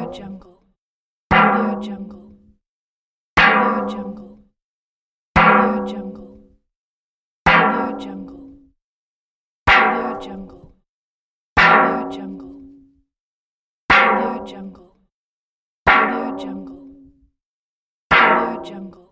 Jungle. Audio Jungle. Audio Jungle. Audio Jungle. Audio Jungle. Audio Jungle. Audio Jungle. Audio Jungle. Audio Jungle. Audio Jungle.